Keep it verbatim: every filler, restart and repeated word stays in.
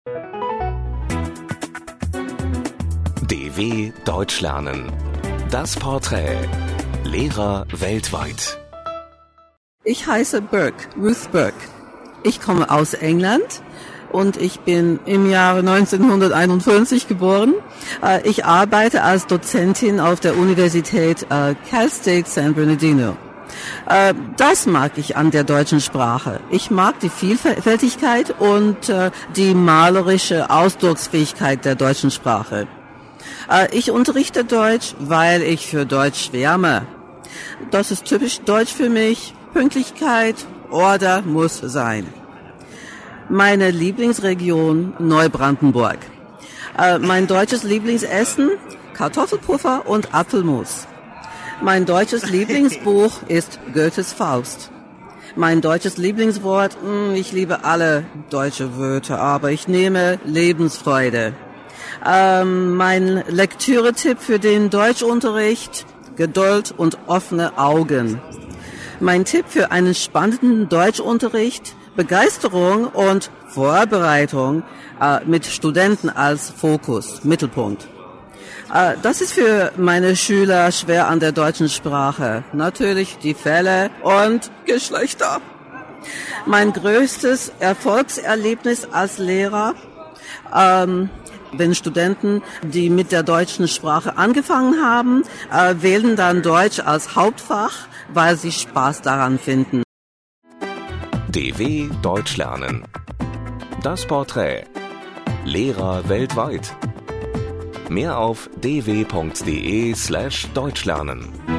D W Deutsch lernen. Das Porträt. Lehrer weltweit. Ich heiße Burke, Ruth Burke. Ich komme aus England und ich bin im Jahre neunzehnhunderteinundfünfzig geboren. Ich arbeite als Dozentin auf der Universität Cal State San Bernardino. Das mag ich an der deutschen Sprache. Ich mag die Vielfältigkeit und die malerische Ausdrucksfähigkeit der deutschen Sprache. Ich unterrichte Deutsch, weil ich für Deutsch schwärme. Das ist typisch deutsch für mich. Pünktlichkeit, Order muss sein. Meine Lieblingsregion Neubrandenburg. Mein deutsches Lieblingsessen Kartoffelpuffer und Apfelmus. Mein deutsches Lieblingsbuch ist Goethes Faust. Mein deutsches Lieblingswort, ich liebe alle deutsche Wörter, aber ich nehme Lebensfreude. Ähm, mein Lektüretipp für den Deutschunterricht, Geduld und offene Augen. Mein Tipp für einen spannenden Deutschunterricht, Begeisterung und Vorbereitung äh, mit Studenten als Fokus, Mittelpunkt. Äh, das ist für meine Schüler schwer an der deutschen Sprache. Natürlich die Fälle und Geschlechter. Mein größtes Erfolgserlebnis als Lehrer, ähm, wenn Studenten, die mit der deutschen Sprache angefangen haben, äh, wählen dann Deutsch als Hauptfach, weil sie Spaß daran finden. D W Deutsch lernen. Das Porträt. Lehrer weltweit. Mehr auf d w punkt d e slash deutsch lernen.